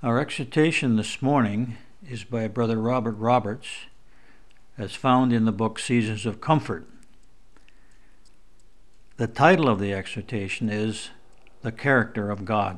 Our exhortation this morning is by Brother Robert Roberts, as found in the book Seasons of Comfort. The title of the exhortation is The Character of God.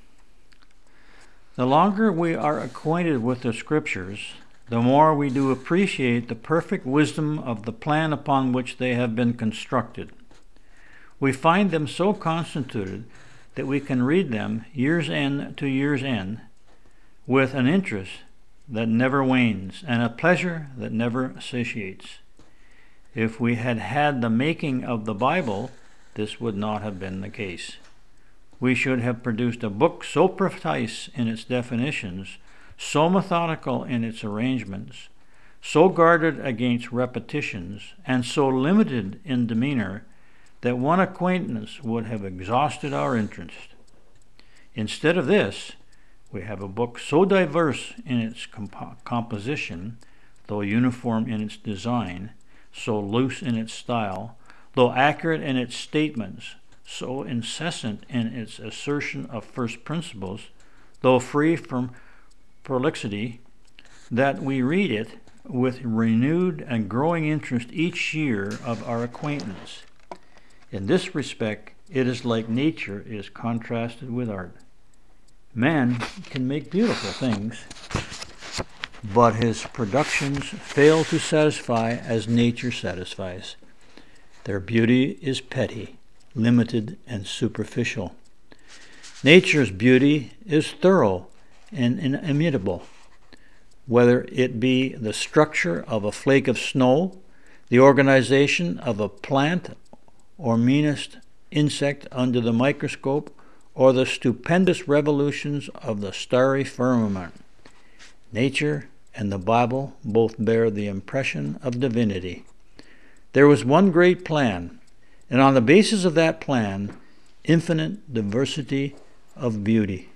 The longer we are acquainted with the Scriptures, the more we do appreciate the perfect wisdom of the plan upon which they have been constructed. We find them so constituted that we can read them year's end to year's end with an interest that never wanes and a pleasure that never satiates. If we had had the making of the Bible, this would not have been the case. We should have produced a book so precise in its definitions, so methodical in its arrangements, so guarded against repetitions, and so limited in demeanor that one acquaintance would have exhausted our interest. Instead of this, we have a book so diverse in its composition, though uniform in its design, so loose in its style, though accurate in its statements, so incessant in its assertion of first principles, though free from prolixity, that we read it with renewed and growing interest each year of our acquaintance. In this respect, it is like nature is contrasted with art. Man can make beautiful things, but his productions fail to satisfy as nature satisfies. Their beauty is petty, limited, and superficial. Nature's beauty is thorough and inimitable, whether it be the structure of a flake of snow, the organization of a plant or meanest insect under the microscope, or the stupendous revolutions of the starry firmament. Nature and the Bible both bear the impression of divinity. There was one great plan, and on the basis of that plan, infinite diversity of beauty.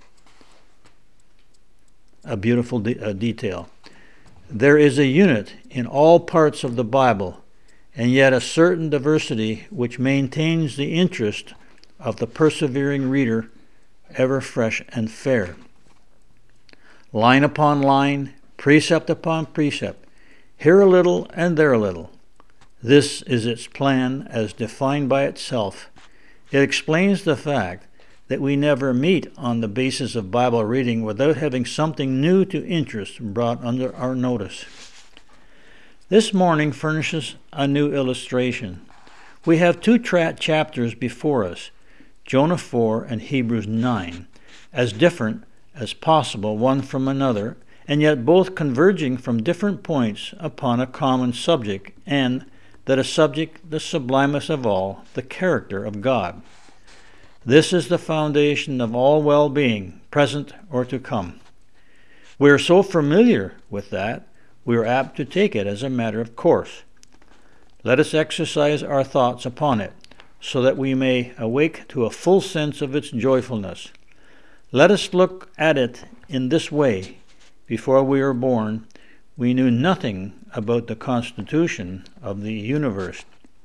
A beautiful detail. There is a unit in all parts of the Bible, and yet a certain diversity which maintains the interest of the persevering reader ever fresh and fair. Line upon line, precept upon precept, here a little and there a little. This is its plan as defined by itself. It explains the fact that we never meet on the basis of Bible reading without having something new to interest brought under our notice. This morning furnishes a new illustration. We have two chapters before us, Jonah 4 and Hebrews 9, as different as possible one from another, and yet both converging from different points upon a common subject, and that a subject the sublimest of all, the character of God. This is the foundation of all well-being, present or to come. We are so familiar with that, we are apt to take it as a matter of course. Let us exercise our thoughts upon it, so that we may awake to a full sense of its joyfulness. Let us look at it in this way. Before we were born, we knew nothing about the constitution of the universe.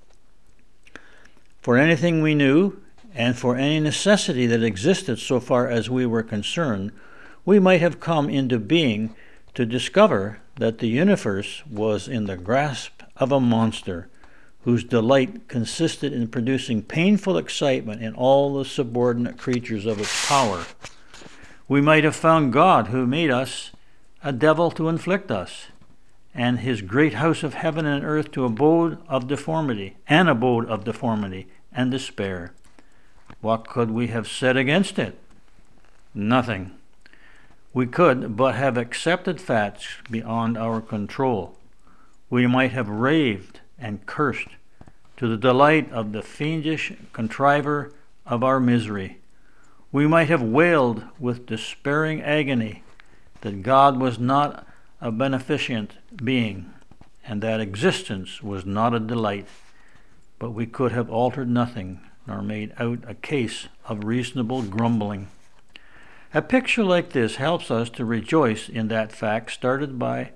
For anything we knew, and for any necessity that existed so far as we were concerned, we might have come into being to discover that the universe was in the grasp of a monster, whose delight consisted in producing painful excitement in all the subordinate creatures of its power. We might have found God, who made us, a devil to inflict us, and his great house of heaven and earth to abode of deformity and despair. What could we have said against it? Nothing. We could but have accepted facts beyond our control. We might have raved and cursed to the delight of the fiendish contriver of our misery. We might have wailed with despairing agony that God was not a beneficent being, and that existence was not a delight. But we could have altered nothing, nor made out a case of reasonable grumbling. A picture like this helps us to rejoice in that fact stated by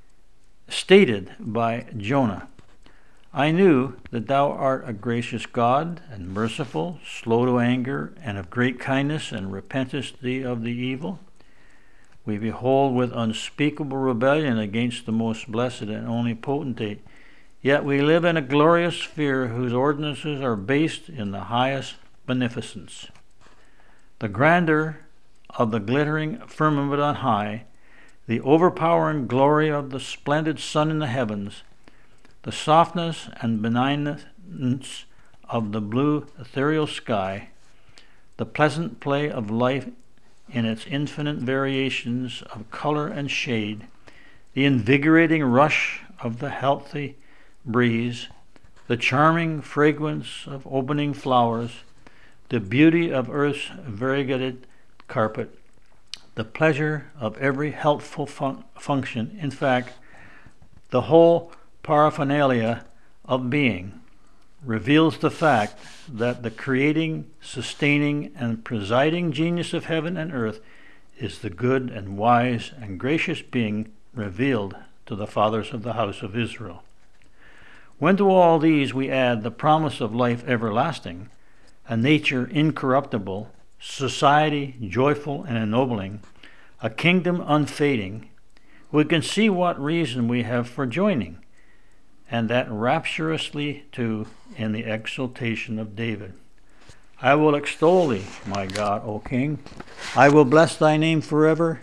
Jonah. I knew that thou art a gracious God, and merciful, slow to anger, and of great kindness, and repentest thee of the evil. we behold with unspeakable rebellion against the most blessed and only potentate. Yet we live in a glorious sphere whose ordinances are based in the highest beneficence. The grandeur of the glittering firmament on high, the overpowering glory of the splendid sun in the heavens, the softness and benignness of the blue ethereal sky, the pleasant play of life in its infinite variations of color and shade, the invigorating rush of the healthy breeze, the charming fragrance of opening flowers, the beauty of earth's variegated carpet, the pleasure of every healthful function, in fact, the whole paraphernalia of being, reveals the fact that the creating, sustaining, and presiding genius of heaven and earth is the good and wise and gracious being revealed to the fathers of the house of Israel. When to all these we add the promise of life everlasting, a nature incorruptible, society joyful and ennobling, a kingdom unfading, we can see what reason we have for joining, and that rapturously too in the exaltation of David. I will extol thee, my God, O King. I will bless thy name forever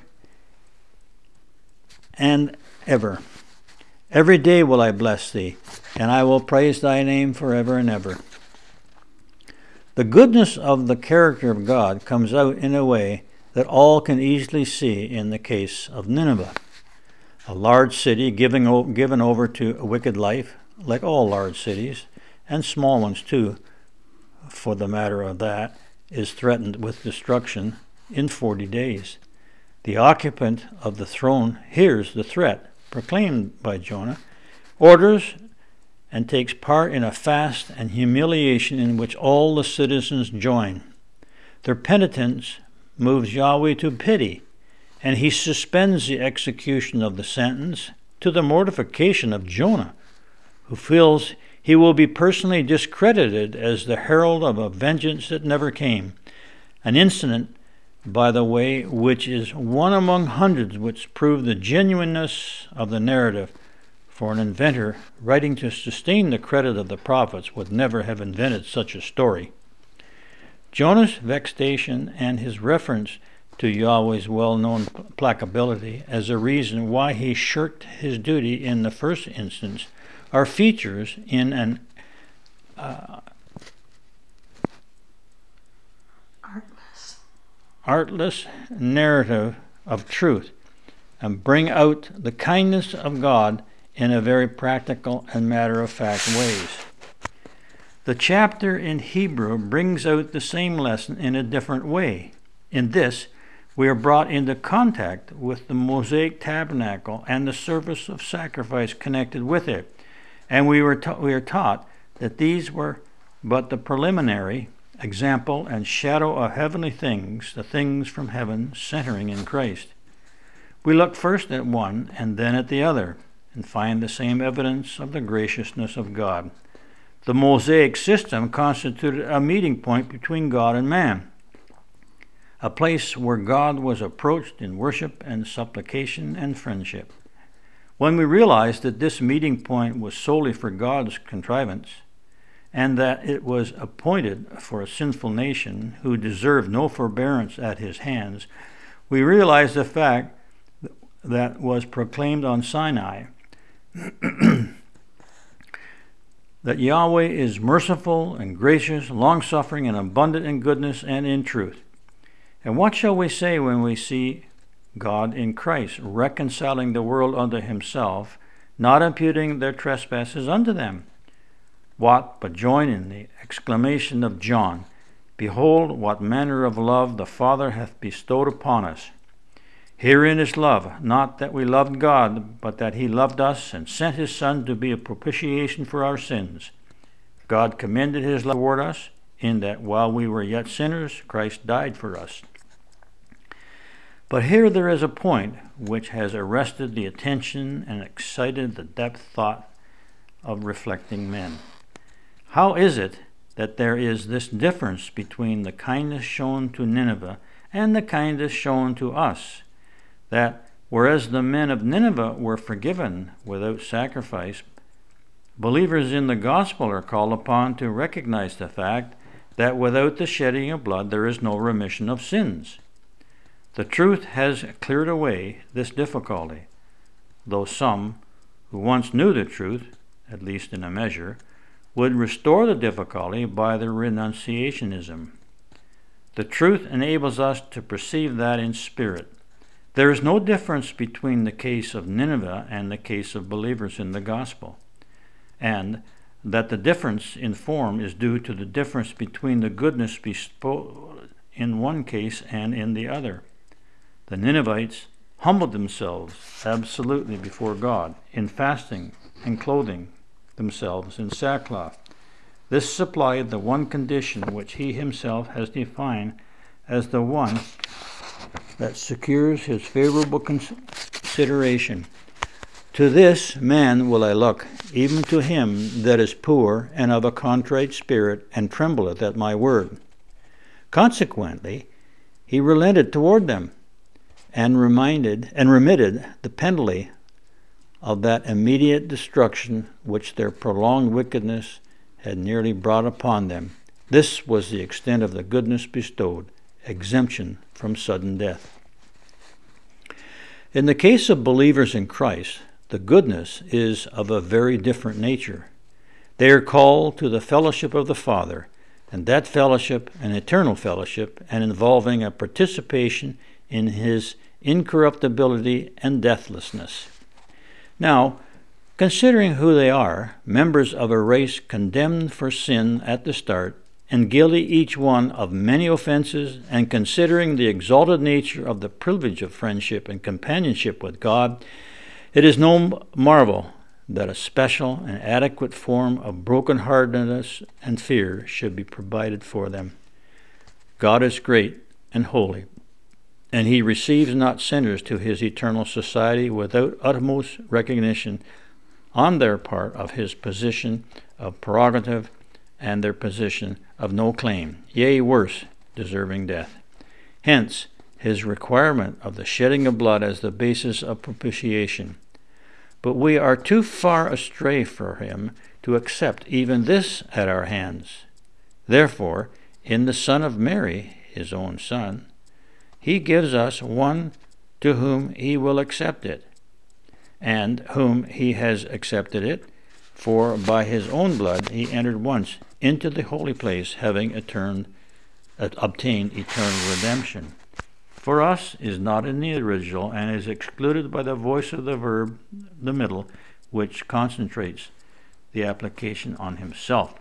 and ever. Every day will I bless thee, and I will praise thy name forever and ever. The goodness of the character of God comes out in a way that all can easily see in the case of Nineveh. A large city given over to a wicked life, like all large cities, and small ones too, for the matter of that, is threatened with destruction in 40 days. The occupant of the throne hears the threat proclaimed by Jonah, orders and takes part in a fast and humiliation in which all the citizens join. Their penitence moves Yahweh to pity, and he suspends the execution of the sentence to the mortification of Jonah, who feels he will be personally discredited as the herald of a vengeance that never came. An incident, by the way, which is one among hundreds which prove the genuineness of the narrative, for an inventor writing to sustain the credit of the prophets would never have invented such a story. Jonah's vexation and his reference to Yahweh's well-known placability as a reason why he shirked his duty in the first instance are features in an artless narrative of truth, and bring out the kindness of God in a very practical and matter-of-fact ways. The chapter in Hebrew brings out the same lesson in a different way. In this, we are brought into contact with the Mosaic tabernacle and the service of sacrifice connected with it, and we are taught that these were but the preliminary example and shadow of heavenly things, the things from heaven centering in Christ. We look first at one and then at the other, and find the same evidence of the graciousness of God. The Mosaic system constituted a meeting point between God and man, a place where God was approached in worship and supplication and friendship. When we realized that this meeting point was solely for God's contrivance, and that it was appointed for a sinful nation who deserved no forbearance at his hands, we realized the fact that was proclaimed on Sinai, that Yahweh is merciful and gracious, long-suffering, and abundant in goodness and in truth. And what shall we say when we see God in Christ reconciling the world unto himself, not imputing their trespasses unto them? What but join in the exclamation of John, "Behold, what manner of love the Father hath bestowed upon us. Herein is love, not that we loved God, but that he loved us and sent his Son to be a propitiation for our sins. God commended his love toward us, in that while we were yet sinners, Christ died for us." But here there is a point which has arrested the attention and excited the depth thought of reflecting men. How is it that there is this difference between the kindness shown to Nineveh and the kindness shown to us? that whereas the men of Nineveh were forgiven without sacrifice, believers in the gospel are called upon to recognize the fact that without the shedding of blood there is no remission of sins. The truth has cleared away this difficulty, though some who once knew the truth, at least in a measure, would restore the difficulty by their renunciationism. The truth enables us to perceive that in spirit. There is no difference between the case of Nineveh and the case of believers in the gospel, and that the difference in form is due to the difference between the goodness bestowed in one case and in the other. The Ninevites humbled themselves absolutely before God in fasting and clothing themselves in sackcloth. This supplied the one condition which he himself has defined as the one that secures his favorable consideration. To this man will I look, even to him that is poor and of a contrite spirit, and trembleth at my word. Consequently, he relented toward them, and remitted the penalty of that immediate destruction which their prolonged wickedness had nearly brought upon them. This was the extent of the goodness bestowed, exemption from sudden death. In the case of believers in Christ, the goodness is of a very different nature. They are called to the fellowship of the Father, and that fellowship an eternal fellowship, and involving a participation in his incorruptibility and deathlessness. Now, considering who they are, members of a race condemned for sin at the start, and guilty each one of many offenses, and considering the exalted nature of the privilege of friendship and companionship with God, it is no marvel that a special and adequate form of brokenheartedness and fear should be provided for them. God is great and holy, and he receives not sinners to his eternal society without utmost recognition on their part of his position of prerogative and their position of no claim, yea, worse, deserving death. Hence, his requirement of the shedding of blood as the basis of propitiation. But we are too far astray for him to accept even this at our hands. Therefore, in the Son of Mary, his own Son, he gives us one to whom he will accept it, and whom he has accepted it, for by his own blood he entered once into the holy place, having obtained eternal redemption. For us is not in the original, and is excluded by the voice of the verb, the middle, which concentrates the application on himself.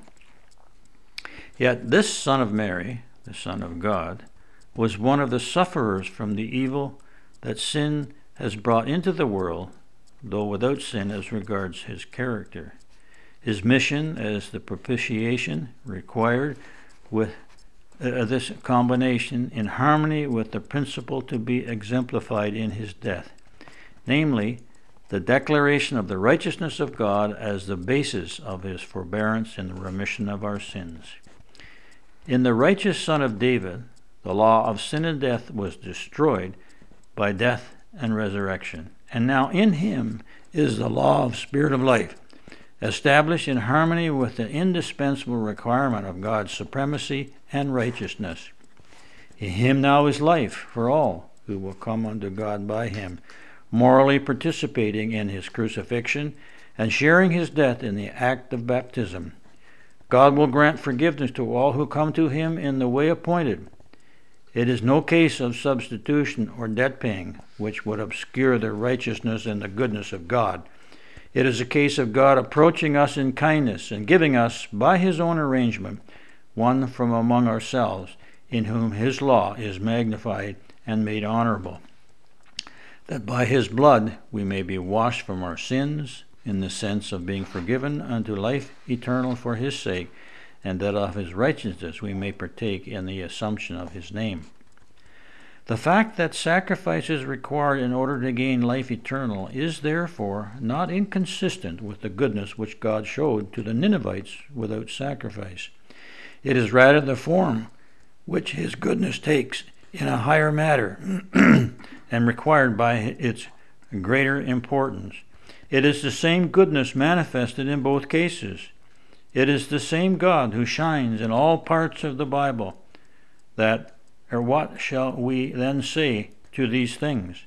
Yet this Son of Mary, the Son of God, was one of the sufferers from the evil that sin has brought into the world, though without sin as regards his character. His mission as the propitiation required with this combination in harmony with the principle to be exemplified in his death, namely, the declaration of the righteousness of God as the basis of his forbearance in the remission of our sins. In the righteous Son of David, the law of sin and death was destroyed by death and resurrection, and now in him is the law of Spirit of life, established in harmony with the indispensable requirement of God's supremacy and righteousness. In him now is life for all who will come unto God by him, morally participating in his crucifixion and sharing his death in the act of baptism. God will grant forgiveness to all who come to him in the way appointed. It is no case of substitution or debt paying, which would obscure the righteousness and the goodness of God. It is a case of God approaching us in kindness and giving us, by his own arrangement, one from among ourselves, in whom his law is magnified and made honorable, that by his blood we may be washed from our sins, in the sense of being forgiven unto life eternal for his sake, and that of his righteousness we may partake in the assumption of his name. The fact that sacrifice is required in order to gain life eternal is therefore not inconsistent with the goodness which God showed to the Ninevites without sacrifice. It is rather the form which his goodness takes in a higher matter, and required by its greater importance. It is the same goodness manifested in both cases. It is the same God who shines in all parts of the Bible. What shall we then say to these things?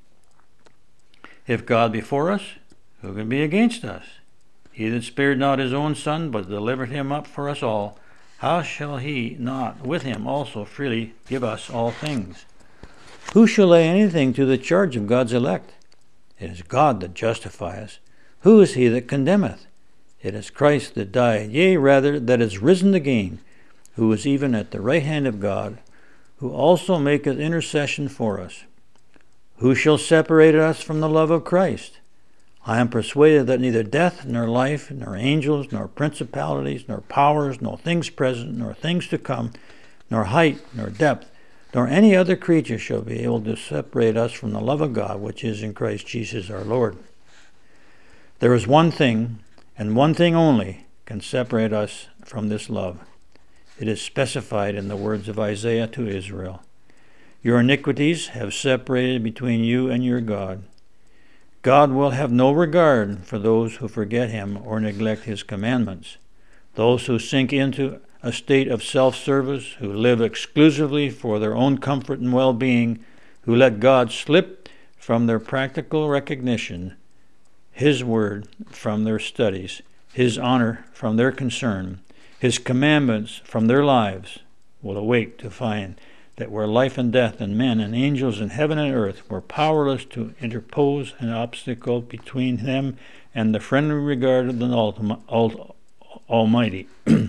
If God be for us, who can be against us? He that spared not his own Son, but delivered him up for us all, how shall he not with him also freely give us all things? Who shall lay anything to the charge of God's elect? It is God that justifieth. Who is he that condemneth? It is Christ that died, yea, rather, that is risen again, who is even at the right hand of God, who also maketh intercession for us. Who shall separate us from the love of Christ? I am persuaded that neither death, nor life, nor angels, nor principalities, nor powers, nor things present, nor things to come, nor height, nor depth, nor any other creature shall be able to separate us from the love of God, which is in Christ Jesus our Lord. There is one thing, and one thing only, can separate us from this love. It is specified in the words of Isaiah to Israel. Your iniquities have separated between you and your God. God will have no regard for those who forget him or neglect his commandments. Those who sink into a state of self-service, who live exclusively for their own comfort and well-being, who let God slip from their practical recognition, his word from their studies, his honor from their concern, his commandments from their lives, will awake to find that where life and death and men and angels in heaven and earth were powerless to interpose an obstacle between them and the friendly regard of the Almighty,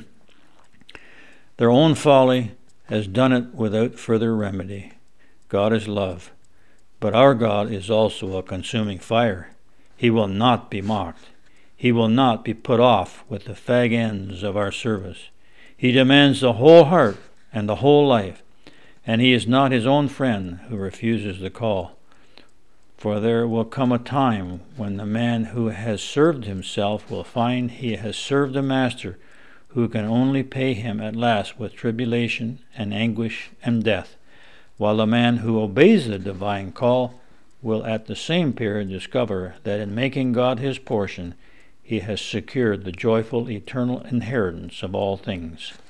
their own folly has done it without further remedy. God is love, but our God is also a consuming fire. He will not be mocked. He will not be put off with the fag ends of our service. He demands the whole heart and the whole life, and he is not his own friend who refuses the call. For there will come a time when the man who has served himself will find he has served a master who can only pay him at last with tribulation and anguish and death, while the man who obeys the divine call will at the same period discover that in making God his portion, he has secured the joyful eternal inheritance of all things.